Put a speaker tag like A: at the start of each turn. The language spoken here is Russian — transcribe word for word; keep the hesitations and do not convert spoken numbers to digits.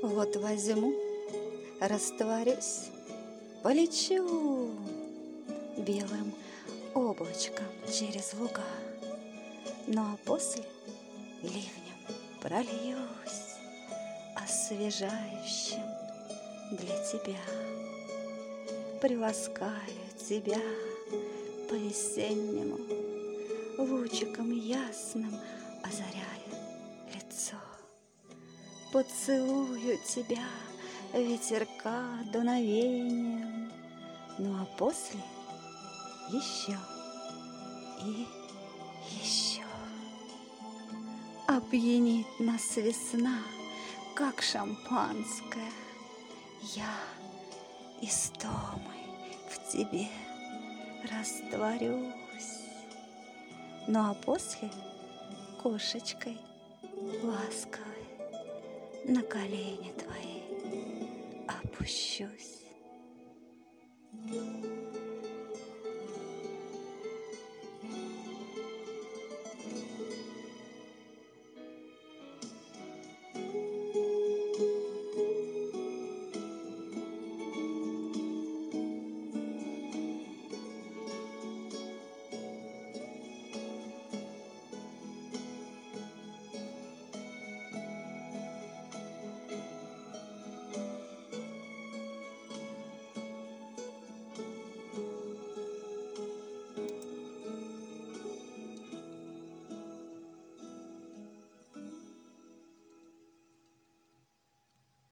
A: Вот возьму, растворюсь, полечу белым облачком через луга, ну а после ливнем прольюсь освежающим для тебя. Приласкаю тебя по-весеннему, лучиком ясным озаряя лицо. Поцелую тебя ветерка дуновением, ну а после еще и еще. Опьянит нас весна, как шампанское. Я истомой в тебе растворюсь, ну а после кошечкой ласковой на колени твои опущусь.